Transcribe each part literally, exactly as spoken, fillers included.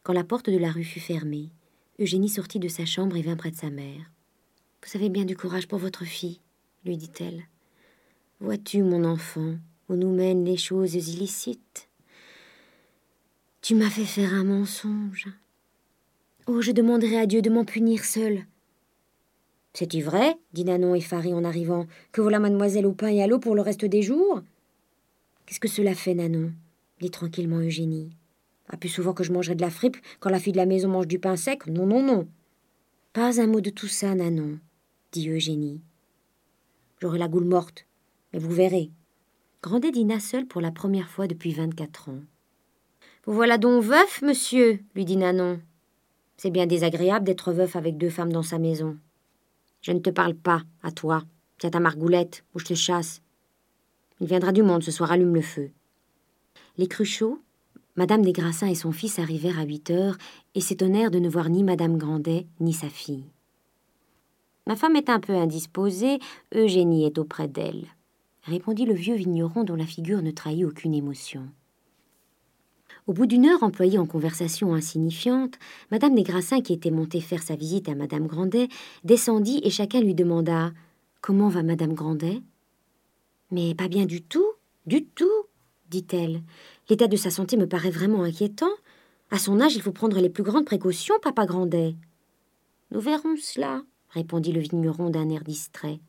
Quand la porte de la rue fut fermée, Eugénie sortit de sa chambre et vint près de sa mère. « Vous avez bien du courage pour votre fille, » lui dit-elle. « Vois-tu, mon enfant, où nous mènent les choses illicites? Tu m'as fait faire un mensonge. Oh, je demanderai à Dieu de m'en punir seule. »« C'est-tu vrai, dit Nanon effaré en arrivant, que voilà mademoiselle au pain et à l'eau pour le reste des jours? »« Qu'est-ce que cela fait, Nanon ?» dit tranquillement Eugénie. « Ah, plus souvent que je mangerai de la frippe quand la fille de la maison mange du pain sec. Non, non, non. »« Pas un mot de tout ça, Nanon, dit Eugénie. J'aurai la goule morte, mais vous verrez. » Grandet dîna seul pour la première fois depuis vingt-quatre ans. « Vous voilà donc veuf, monsieur, lui dit Nanon. C'est bien désagréable d'être veuf avec deux femmes dans sa maison. Je ne te parle pas, à toi. Tiens ta margoulette, ou je te chasse. Il viendra du monde ce soir, allume le feu. » Les Cruchot, Madame des Grassins et son fils arrivèrent à huit heures et s'étonnèrent de ne voir ni Madame Grandet ni sa fille. « Ma femme est un peu indisposée, Eugénie est auprès d'elle, » répondit le vieux vigneron dont la figure ne trahit aucune émotion. Au bout d'une heure employée en conversation insignifiante, Madame des Grassins, qui était montée faire sa visite à Madame Grandet, descendit et chacun lui demanda « Comment va Madame Grandet ?»« Mais pas bien du tout, du tout, dit-elle. L'état de sa santé me paraît vraiment inquiétant. À son âge, il faut prendre les plus grandes précautions, papa Grandet. »« Nous verrons cela, » répondit le vigneron d'un air distrait.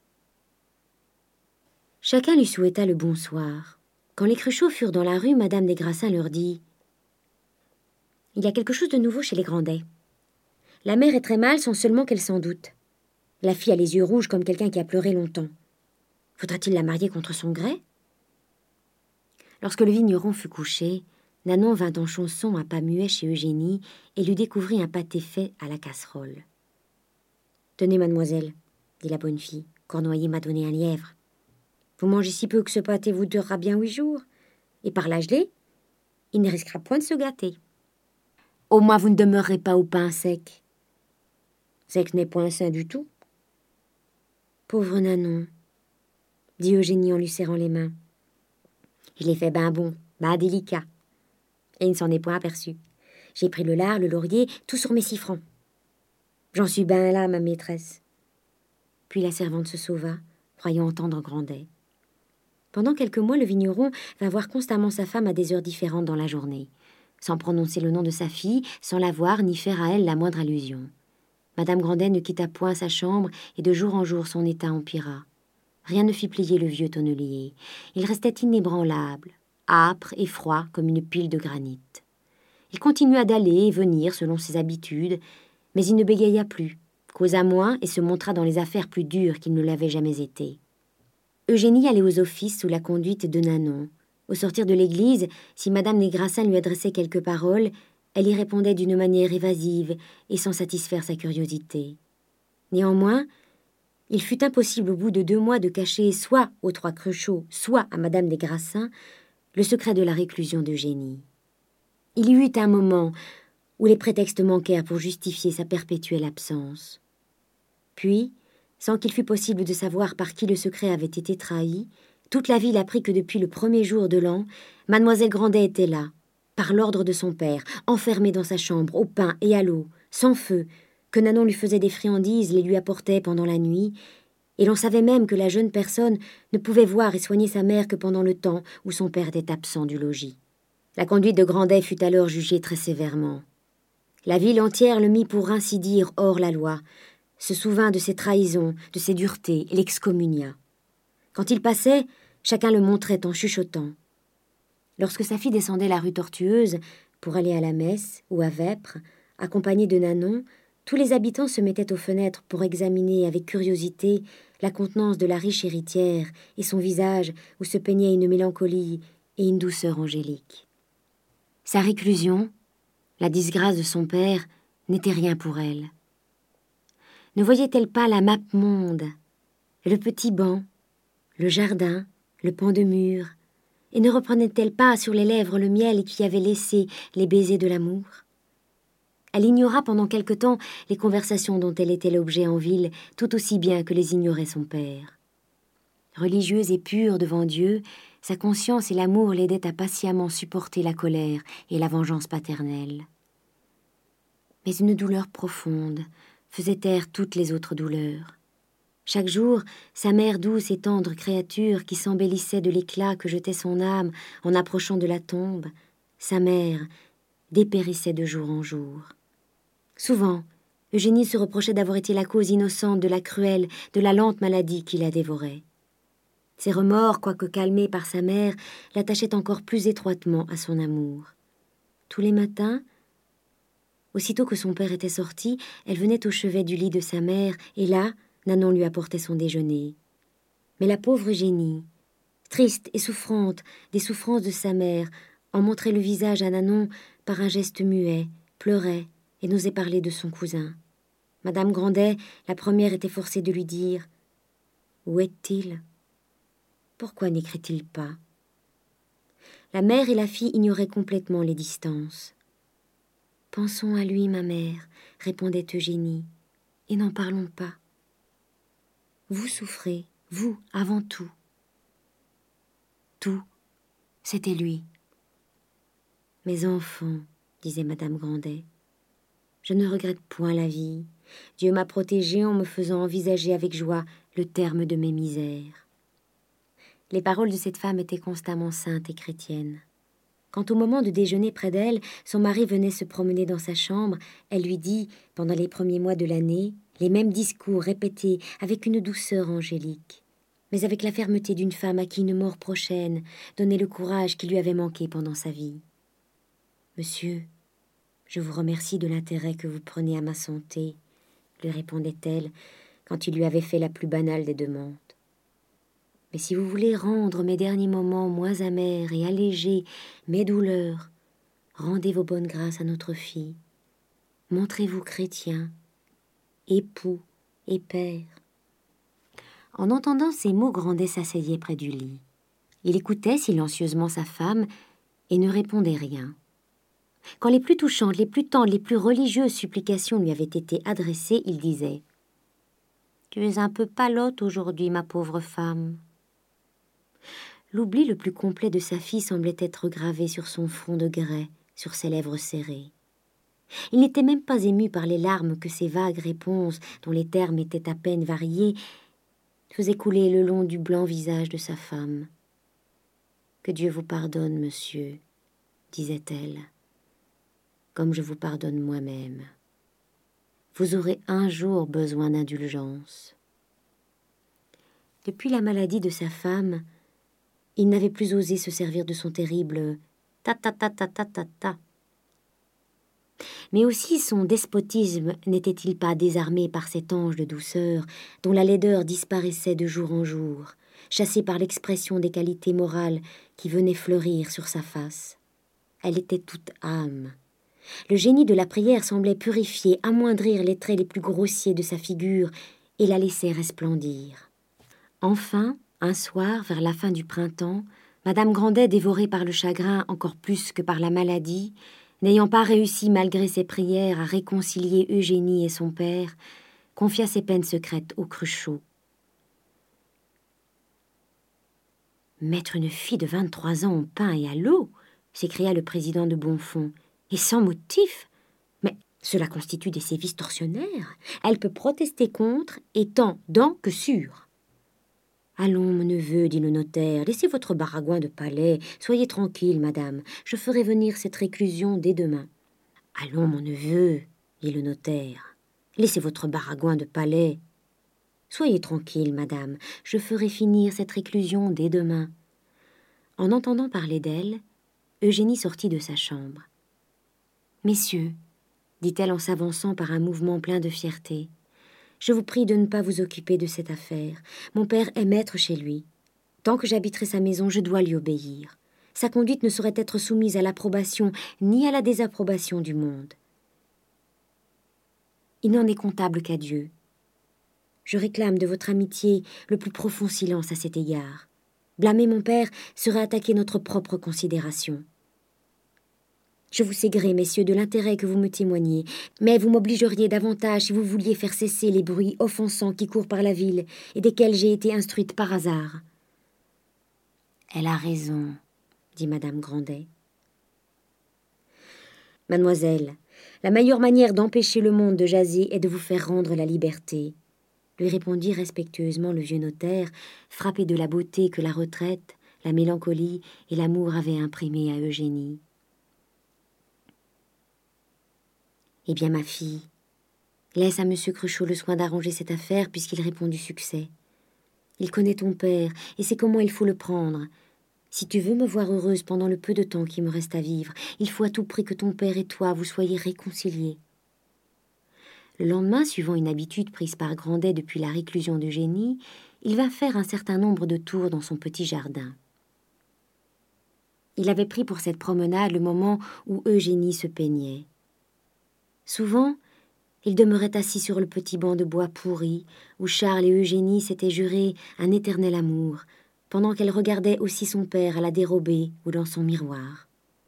Chacun lui souhaita le bonsoir. Quand les Cruchot furent dans la rue, Madame des Grassins leur dit « Il y a quelque chose de nouveau chez les Grandet. La mère est très mal sans seulement qu'elle s'en doute. La fille a les yeux rouges comme quelqu'un qui a pleuré longtemps. Faudra-t-il la marier contre son gré ?» Lorsque le vigneron fut couché, Nanon vint en chanson à pas muet chez Eugénie et lui découvrit un pâté fait à la casserole. « Tenez, mademoiselle, dit la bonne fille, Cornoiller m'a donné un lièvre. Vous mangez si peu que ce pâté vous durera bien huit jours. Et par la gelée, il ne risquera point de se gâter. Au moins vous ne demeurerez pas au pain sec. Sec n'est point sain du tout. » « Pauvre Nanon, dit Eugénie en lui serrant les mains. Je l'ai fait ben bon, ben délicat. Et il ne s'en est point aperçu. J'ai pris le lard, le laurier, tout sur mes six francs. J'en suis ben là, ma maîtresse. » Puis la servante se sauva, croyant entendre Grandet. Pendant quelques mois, le vigneron vint voir constamment sa femme à des heures différentes dans la journée, sans prononcer le nom de sa fille, sans la voir ni faire à elle la moindre allusion. Madame Grandet ne quitta point sa chambre, et de jour en jour son état empira. Rien ne fit plier le vieux tonnelier. Il restait inébranlable, âpre et froid comme une pile de granit. Il continua d'aller et venir selon ses habitudes, mais il ne bégaya plus, causa moins et se montra dans les affaires plus dures qu'il ne l'avait jamais été. Eugénie allait aux offices sous la conduite de Nanon. Au sortir de l'église, si Madame des Grassins lui adressait quelques paroles, elle y répondait d'une manière évasive et sans satisfaire sa curiosité. Néanmoins, il fut impossible au bout de deux mois de cacher soit aux trois Cruchot, soit à Madame des Grassins, le secret de la réclusion d'Eugénie. Il y eut un moment où les prétextes manquèrent pour justifier sa perpétuelle absence. Puis, sans qu'il fût possible de savoir par qui le secret avait été trahi, toute la ville apprit que depuis le premier jour de l'an, Mademoiselle Grandet était là, par l'ordre de son père, enfermée dans sa chambre, au pain et à l'eau, sans feu, que Nanon lui faisait des friandises, les lui apportait pendant la nuit, et l'on savait même que la jeune personne ne pouvait voir et soigner sa mère que pendant le temps où son père était absent du logis. La conduite de Grandet fut alors jugée très sévèrement. La ville entière le mit pour ainsi dire hors la loi, se souvint de ses trahisons, de ses duretés, et l'excommunia. Quand il passait, chacun le montrait en chuchotant. Lorsque sa fille descendait la rue Tortueuse pour aller à la messe ou à Vêpres, accompagnée de Nanon, tous les habitants se mettaient aux fenêtres pour examiner avec curiosité la contenance de la riche héritière et son visage où se peignaient une mélancolie et une douceur angélique. Sa réclusion, la disgrâce de son père, n'était rien pour elle. Ne voyait-elle pas la map monde, le petit banc, le jardin, le pan de mur, et ne reprenait-elle pas sur les lèvres le miel qui avait laissé les baisers de l'amour? Elle ignora pendant quelque temps les conversations dont elle était l'objet en ville, tout aussi bien que les ignorait son père. Religieuse et pure devant Dieu, sa conscience et l'amour l'aidaient à patiemment supporter la colère et la vengeance paternelle. Mais une douleur profonde faisait taire toutes les autres douleurs. Chaque jour, sa mère douce et tendre créature qui s'embellissait de l'éclat que jetait son âme en approchant de la tombe, sa mère dépérissait de jour en jour. Souvent, Eugénie se reprochait d'avoir été la cause innocente de la cruelle, de la lente maladie qui la dévorait. Ses remords, quoique calmés par sa mère, l'attachaient encore plus étroitement à son amour. Tous les matins, aussitôt que son père était sorti, elle venait au chevet du lit de sa mère, et là, Nanon lui apportait son déjeuner. Mais la pauvre Eugénie, triste et souffrante des souffrances de sa mère, en montrait le visage à Nanon par un geste muet, pleurait et n'osait parler de son cousin. Madame Grandet, la première, était forcée de lui dire « Où est-il ? Pourquoi n'écrit-il pas ?» La mère et la fille ignoraient complètement les distances. « Pensons à lui, ma mère, » répondait Eugénie, « et n'en parlons pas. Vous souffrez, vous, avant tout. » Tout, c'était lui. « Mes enfants, » disait Madame Grandet, « je ne regrette point la vie. Dieu m'a protégée en me faisant envisager avec joie le terme de mes misères. » Les paroles de cette femme étaient constamment saintes et chrétiennes. Quand au moment de déjeuner près d'elle, son mari venait se promener dans sa chambre, elle lui dit, pendant les premiers mois de l'année, les mêmes discours répétés avec une douceur angélique, mais avec la fermeté d'une femme à qui une mort prochaine donnait le courage qui lui avait manqué pendant sa vie. « Monsieur, je vous remercie de l'intérêt que vous prenez à ma santé, » lui répondait-elle quand il lui avait fait la plus banale des demandes. « Mais si vous voulez rendre mes derniers moments moins amers et alléger mes douleurs, rendez vos bonnes grâces à notre fille. Montrez-vous chrétien, époux et père. » En entendant ces mots, Grandet s'asseyait près du lit. Il écoutait silencieusement sa femme et ne répondait rien. Quand les plus touchantes, les plus tendres, les plus religieuses supplications lui avaient été adressées, il disait « Tu es un peu pâlotte aujourd'hui, ma pauvre femme. » L'oubli le plus complet de sa fille semblait être gravé sur son front de grès, sur ses lèvres serrées. Il n'était même pas ému par les larmes que ces vagues réponses, dont les termes étaient à peine variés, faisaient couler le long du blanc visage de sa femme. « Que Dieu vous pardonne, monsieur, » disait-elle, « comme je vous pardonne moi-même. Vous aurez un jour besoin d'indulgence. » Depuis la maladie de sa femme, il n'avait plus osé se servir de son terrible « ta-ta-ta-ta-ta-ta-ta ». Mais aussi son despotisme n'était-il pas désarmé par cet ange de douceur dont la laideur disparaissait de jour en jour, chassée par l'expression des qualités morales qui venaient fleurir sur sa face. Elle était toute âme. Le génie de la prière semblait purifier, amoindrir les traits les plus grossiers de sa figure et la laisser resplendir. Enfin, un soir, vers la fin du printemps, Madame Grandet, dévorée par le chagrin encore plus que par la maladie, n'ayant pas réussi malgré ses prières à réconcilier Eugénie et son père, confia ses peines secrètes au Cruchot. « Mettre une fille de vingt-trois ans au pain et à l'eau !» s'écria le président de Bonfons. « Et sans motif ! Mais cela constitue des sévices tortionnaires. Elle peut protester contre, étant dans que sûr. » « Allons, mon neveu, dit le notaire, laissez votre baragouin de palais. Soyez tranquille, madame, je ferai venir cette réclusion dès demain. »« Allons, mon neveu, dit le notaire, laissez votre baragouin de palais. Soyez tranquille, madame, je ferai finir cette réclusion dès demain. » En entendant parler d'elle, Eugénie sortit de sa chambre. « Messieurs, dit-elle en s'avançant par un mouvement plein de fierté, je vous prie de ne pas vous occuper de cette affaire. Mon père est maître chez lui. Tant que j'habiterai sa maison, je dois lui obéir. Sa conduite ne saurait être soumise à l'approbation ni à la désapprobation du monde. Il n'en est comptable qu'à Dieu. Je réclame de votre amitié le plus profond silence à cet égard. Blâmer mon père serait attaquer notre propre considération. Je vous sais gré, messieurs, de l'intérêt que vous me témoignez, mais vous m'obligeriez davantage si vous vouliez faire cesser les bruits offensants qui courent par la ville et desquels j'ai été instruite par hasard. »« Elle a raison, dit Madame Grandet. »« Mademoiselle, La meilleure manière d'empêcher le monde de jaser est de vous faire rendre la liberté, lui répondit respectueusement le vieux notaire, frappé de la beauté que la retraite, la mélancolie et l'amour avaient imprimée à Eugénie. « Eh bien, ma fille, laisse à monsieur Cruchot le soin d'arranger cette affaire puisqu'il répond du succès. Il connaît ton père et sait comment il faut le prendre. Si tu veux me voir heureuse pendant le peu de temps qui me reste à vivre, il faut à tout prix que ton père et toi vous soyez réconciliés. » Le lendemain, suivant une habitude prise par Grandet depuis la réclusion d'Eugénie, il vint faire un certain nombre de tours dans son petit jardin. Il avait pris pour cette promenade le moment où Eugénie se peignait. Souvent, il demeurait assis sur le petit banc de bois pourri, où Charles et Eugénie s'étaient juré un éternel amour, pendant qu'elle regardait aussi son père à la dérobée ou dans son miroir.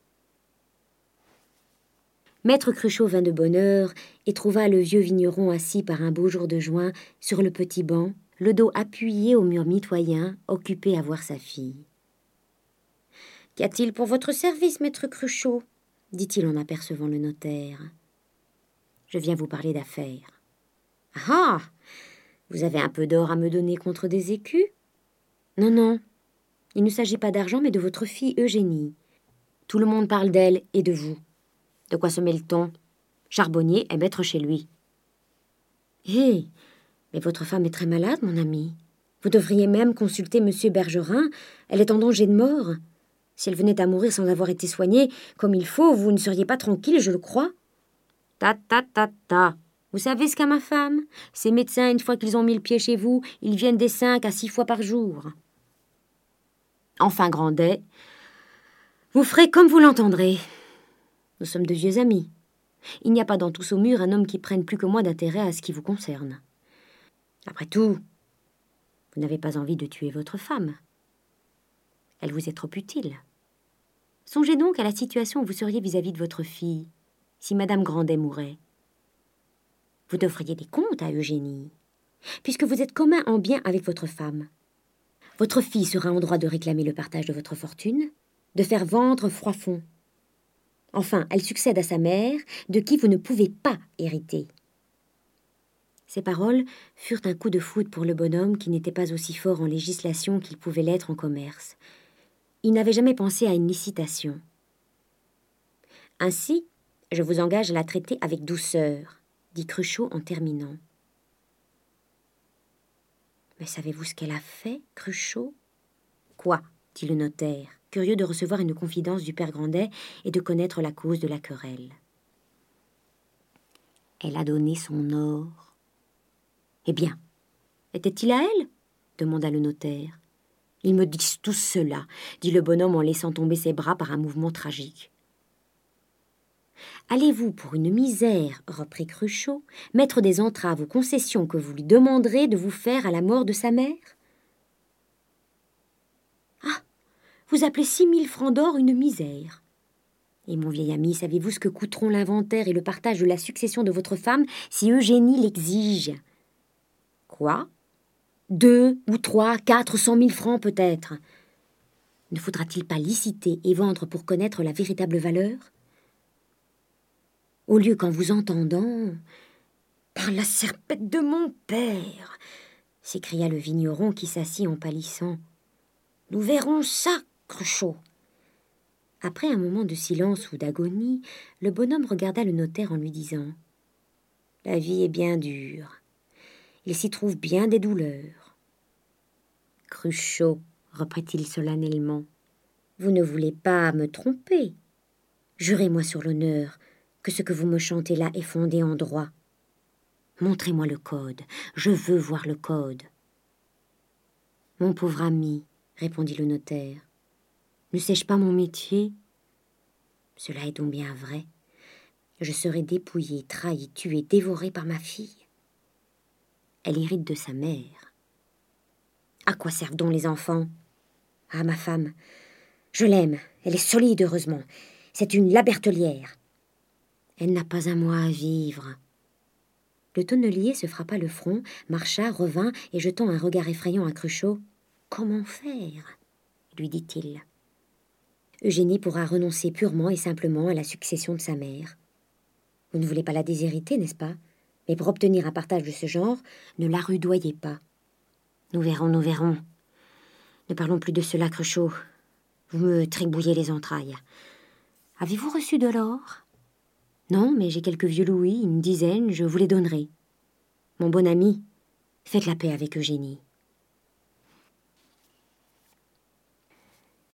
Maître Cruchot vint de bonne heure et trouva le vieux vigneron assis par un beau jour de juin sur le petit banc, le dos appuyé au mur mitoyen, occupé à voir sa fille. « Qu'y a-t-il pour votre service, maître Cruchot ?» dit-il en apercevant le notaire. « Je viens vous parler d'affaires. »« Ah, vous avez un peu d'or à me donner contre des écus ?»« Non, non, il ne s'agit pas d'argent, mais de votre fille Eugénie. Tout le monde parle d'elle et de vous. De quoi se mêle-t-on? Charbonnier est maître chez lui. »« Hé, mais votre femme est très malade, mon ami. Vous devriez même consulter monsieur Bergerin. Elle est en danger de mort. Si elle venait à mourir sans avoir été soignée comme il faut, vous ne seriez pas tranquille, je le crois. »« Ta, ta, ta, ta. Vous savez ce qu'a ma femme? Ces médecins, une fois qu'ils ont mis le pied chez vous, ils viennent des cinq à six fois par jour. » Enfin, Grandet, vous ferez comme vous l'entendrez. Nous sommes de vieux amis. Il n'y a pas dans tout Saumur un homme qui prenne plus que moi d'intérêt à ce qui vous concerne. Après tout, vous n'avez pas envie de tuer votre femme. Elle vous est trop utile. Songez donc à la situation où vous seriez vis-à-vis de votre fille, si Madame Grandet mourait. Vous devriez des comptes à Eugénie, puisque vous êtes commun en bien avec votre femme. Votre fille sera en droit de réclamer le partage de votre fortune, de faire vendre Froidfond. Enfin, elle succède à sa mère, de qui vous ne pouvez pas hériter. Ces paroles furent un coup de foudre pour le bonhomme qui n'était pas aussi fort en législation qu'il pouvait l'être en commerce. Il n'avait jamais pensé à une licitation. « Ainsi, je vous engage à la traiter avec douceur, » dit Cruchot en terminant. « Mais savez-vous ce qu'elle a fait, Cruchot ?»« Quoi ?» dit le notaire, curieux de recevoir une confidence du père Grandet et de connaître la cause de la querelle. « Elle a donné son or. »« Eh bien, était-il à elle ?» demanda le notaire. « Ils me disent tous cela, » dit le bonhomme en laissant tomber ses bras par un mouvement tragique. « Allez-vous, pour une misère, reprit Cruchot, mettre des entraves aux concessions que vous lui demanderez de vous faire à la mort de sa mère? » Ah, vous appelez six mille francs d'or une misère. Et mon vieil ami, savez-vous ce que coûteront l'inventaire et le partage de la succession de votre femme si Eugénie l'exige? Quoi? Deux ou trois, quatre cent mille francs peut-être. Ne faudra-t-il pas liciter et vendre pour connaître la véritable valeur? Au lieu qu'en vous entendant... Par la serpette de mon père! S'écria le vigneron qui s'assit en pâlissant. Nous verrons ça, Cruchot. Après un moment de silence ou d'agonie, le bonhomme regarda le notaire en lui disant « La vie est bien dure. Il s'y trouve bien des douleurs. »« Cruchot, reprit-il solennellement, vous ne voulez pas me tromper. Jurez-moi sur l'honneur que ce que vous me chantez là est fondé en droit. Montrez-moi le code. Je veux voir le code. »« Mon pauvre ami, répondit le notaire, ne sais-je pas mon métier? Cela est donc bien vrai. Je serai dépouillé, trahi, tué, dévoré par ma fille. Elle hérite de sa mère. À quoi servent donc les enfants? Ah, ma femme, je l'aime, elle est solide, heureusement. C'est une Labertellière. Elle n'a pas un mois à vivre. Le tonnelier se frappa le front, marcha, revint, et jetant un regard effrayant à Cruchot, « Comment faire ?» lui dit-il. « Eugénie pourra renoncer purement et simplement à la succession de sa mère. Vous ne voulez pas la déshériter, n'est-ce pas? Mais pour obtenir un partage de ce genre, ne la rudoyez pas. Nous verrons, nous verrons. Ne parlons plus de cela, Cruchot. Vous me tribouillez les entrailles. Avez-vous reçu de l'or? Non, mais j'ai quelques vieux louis, une dizaine, je vous les donnerai. Mon bon ami, faites la paix avec Eugénie.